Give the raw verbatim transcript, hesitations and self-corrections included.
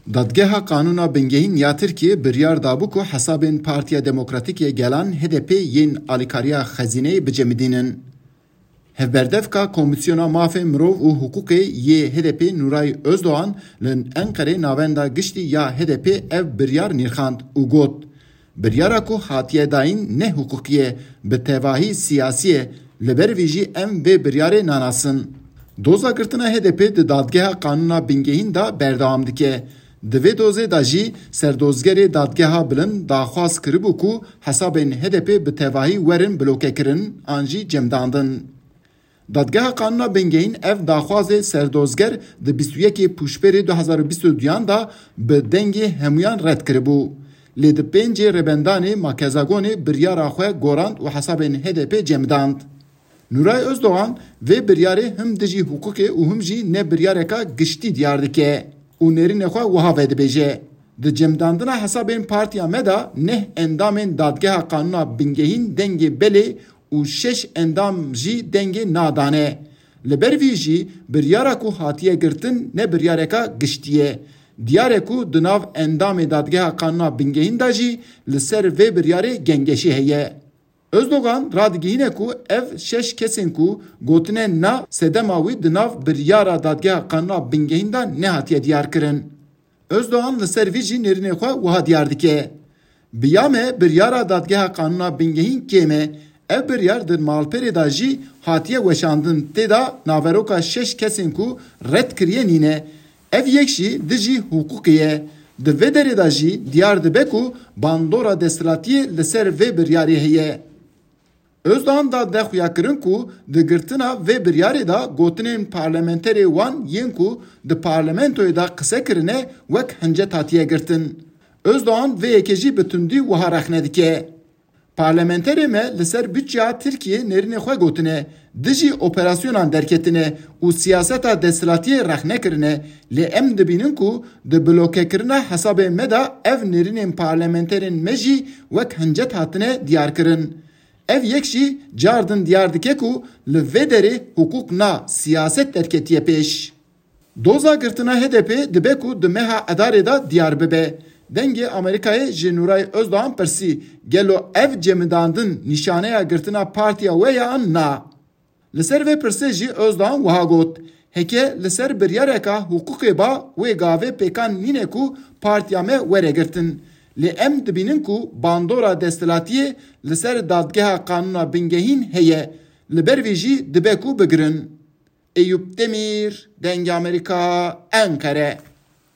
Dadgeha Kanuna Bingehîn ya Tirkiye biryar dabû ku hesabên Partiya Demokratîkê Gelan H D P yên alîkariya xezîneyê bicemidînin. Hevberdevka Komisyona Mafê Mirov û Hukukê yê H D P Nuray Özdoğan li Enqerê navenda giştî ya H D P ev biryar nîrxand û got biryara ku hatiye dayîn ne hukukî ye bi tevahî siyasî ye li ber vî jî em vê biryarê nanasin. Doza girtina H D P di Dadgeha Kanuna Bingehîn da berdewam dike. Di vê dozê de jî serdozgerê Dadgeha Bilind daxwaz kiribû ku hesabên H D P bi tevahî werin blokekirin an jî cemdandin. Dadgeha Kanuna Bingehîn ev daxwazê serdozger di bîst û yekê Pûşberê du hezar û bîst û duyan da bi dengê hemûyan red kiribû. Lê di pêncê rebendanê Makezagonê biryara xwe gorand û hesabên H D P cemdand. Nuray Özdoğan vê biryarê him dijî hukukê û him jî ne biryareka giştî diyar dike û nêrînê xwe wiha vedibêje. Di cemdandina hesabên Partiya me da neh endamên Dadgeha Kanuna Bingehîn dengê belê û şeş endam jî dengê nadane. Li ber vî jî biryara ku hatiye girtin ne biryareka giştî ye. Diyare ku di nav endamê Dadgeha Kanuna Bingehîn da jî li ser vê biryarê gengeşî heye. Özdoğan radigihîne ku ev şeş kesên ku gotine na sedema wî di nav biryara Dadgeha Kanuna Bingehîn da nehatiye diyar kirin. Özdoğan li ser vî jî nêrînê xwe wiha diyar dike. Biya me biryara Dadgeha Kanuna Bingehîn kême ev biryar di malperê da jî hatiye weşandin têda naveroka şeş kesên ku red kiriye nîne. Ev yek jî dijî hukukê ye. Di vê derê da jî diyar dibe ku bandora desthilatiyê li ser vê biryarê heye. Özdoğan da dexuya kirin ku di girtina vê biryarê da gotinên parlamenterê wan yên ku di parlamentoyê da qise kirine wek hincet hatiye girtin. Özdoğan vê yekê jî bi tundî wiha rexne dike. Parlamenterê me li ser bütçeya Tirkiye nêrînê xwe gotine, dijî operasyonan derketine û siyaseta desthilatiyê rexne kirine, lê em dibînin ku di blokekirina hesabên me da ev nêrînên parlamenterên me jî wek hincet hatine diyar kirin. Ev yek jî cardin diyar dike ku li vê derê hukuk na siyaset derketiye pêş. Doza girtina H D P dibe ku di meha edarê da diyar bibe. Dengê Amerîkayê ji Nuray Özdoğan pirsî gelo ev cemidandin nîşaneya girtina partiya we ya an na. Li ser vê pirsê jî Özdoğan wiha got. Heke li ser biryareka hukukê ba wê gavê pêkan nîne ku partiya me were girtin. Lê em dibînin ku bandora desthilatiyê li ser Dadgeha Kanuna Bingehîn heye. Li ber vî jî dibe ku bigirin. Eyüp Demir, Dengê Amerîka, Enkere.